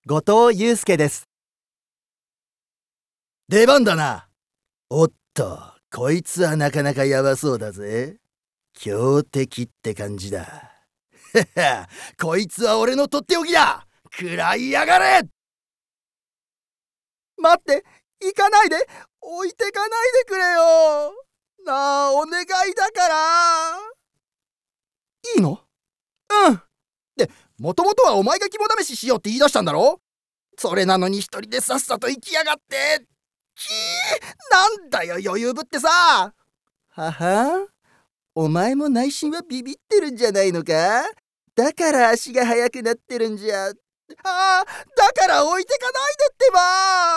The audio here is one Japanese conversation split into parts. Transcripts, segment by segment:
後藤祐介です。 出番だな。おっと、こいつはなかなかやばそうだぜ。強敵って感じだ。こいつは俺のとっておきだ。食らいやがれ。 待って、行かないで、置いてかないでくれよ。なあ、お願いだから。いいの？うん。で、もともとはお前が肝試ししようって言い出したんだろ？それなのに一人でさっさと行きやがって。なんだよ余裕ぶってさ。はは？お前も内心はビビってるんじゃないのか？だから足が速くなってるんじゃ。だから置いてかないでってば。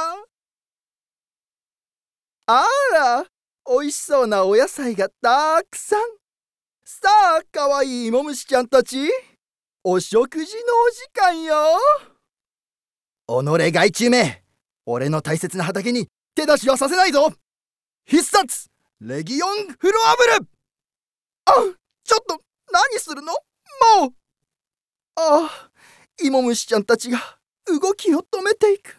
あら、おいしそうなお野菜がたくさん。さあ、かわいい芋虫ちゃんたち、お食事のお時間よ。 おのれ害虫め、俺の大切な畑に手出しはさせないぞ。必殺レギオンフロアブル。 ちょっと何するの？もう。芋虫ちゃんたちが動きを止めていく。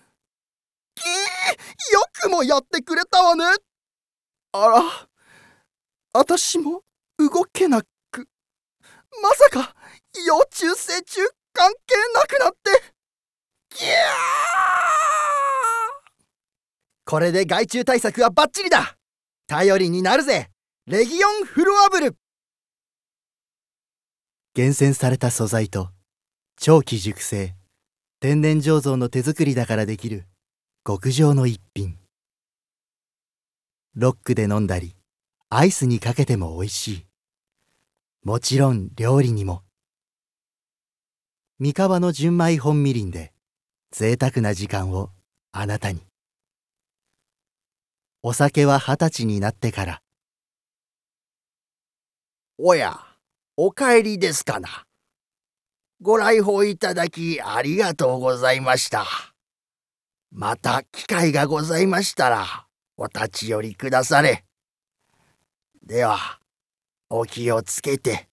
よくもやってくれたわね。あら、私も動けなく。まさか幼虫成虫関係なくなって。 これで害虫対策はバッチリだ。頼りになるぜ、レギオンフロアブル。 厳選された素材と長期熟成、天然醸造の手作りだからできる極上の一品。ロックで飲んだりアイスにかけても美味しい。もちろん料理にも。三河の純米本みりんで贅沢な時間をあなたに。お酒は20歳になってから。 おや、お帰りですかな。ご来訪いただきありがとうございました。また機会がございましたらお立ち寄りくだされ。では、お気をつけて。